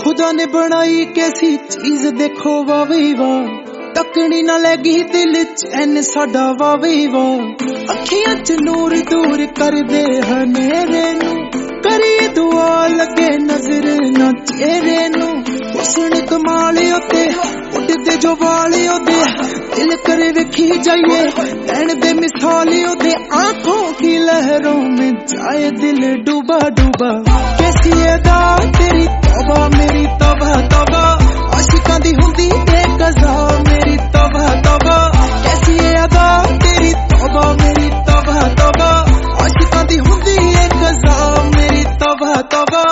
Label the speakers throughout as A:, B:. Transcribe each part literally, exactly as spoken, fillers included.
A: खुदा ने बनाई कैसी चीज देखो वावी वाह, तकनी ना लगी दिल चैन साडा वावी वाह। अखियां च नूर दूर कर दे हनेरे नू, करिए दुआ लगे नजर ना चेहरे नू। हुस्न कमाल ओते उड़दे जो वाल ओदे, दिल करे वेखी जाइए नैन दे मिसाल ओदे। आंखों की लहरों में जाए दिल डूबा डूबा, कैसी अदा तेरी तौबा मेरी तौबा तौबा। आशिकां दी हुंदी ते कज़ा मेरी तौबा तौबा, कैसी अदा तेरी तौबा मेरी तौबा तौबा। आशिकां दी हुंदी ते कज़ा मेरी तौबा तौबा।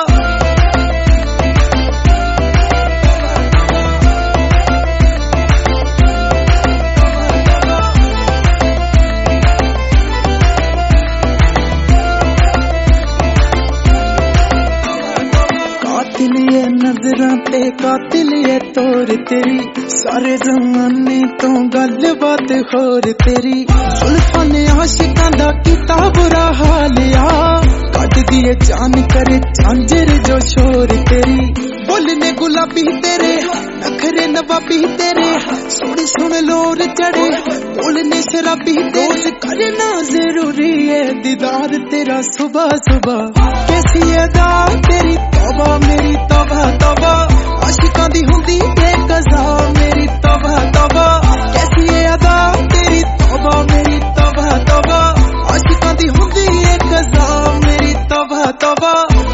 A: कातिल ये नजरां ते कातिल ये तोर तेरी, सारे जमाने तो गल बात होर तेरी। जुल्फां ने आशिकां दा कीता बुरा हाल आ, कट दिए जान करे झांझर जो शोर तेरी। बोलने गुलाबी तेरे नखरे नवाबी तेरे, सुन सुन लोर चढ़े बोलने शराबी रोज करना जरूरी है दीदार तेरा सुबह सुबह। कैसी अदा तेरी तौबा मेरी तौबा तौबा, आशिकां दी हुंदी ते कज़ा मेरी तौबा तौबा। कैसी अदा तेरी तौबा मेरी तौबा तौबा, आशिकां दी हुंदी ते कज़ा मेरी तौबा तौबा।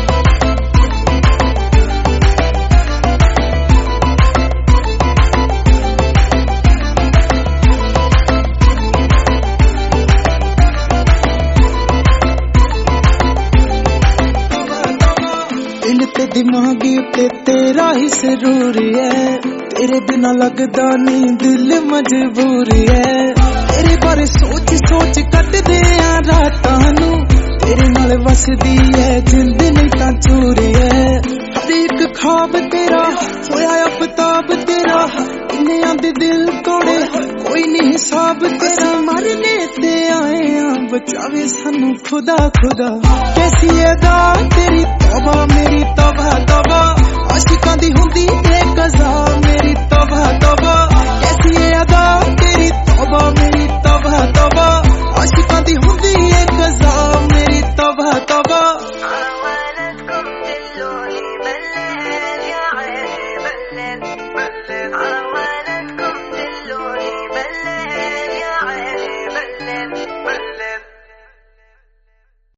A: दिल ते दिमागी ते तेरा ही सरूर है, तेरे बिना लगदा नहीं दिल मजबूर है। तेरे बारे सोच सोच कट दे रातां नू, तेरे नाल वसदी है जिंद नहीं तां चूर है। हर एक ख्वाब तेरा होया अफताब तेरा, इन्ने आंदे दिल तोड़े कोई नहीं हिसाब तेरा। मरने ते आए आ बचावे सानू खुदा खुदा, कैसी अदा तेरी तौबा मेरी तौबा तौबा। आशिकां दी हुंदी ते कज़ा मेरी तौबा तौबा, कैसी अदा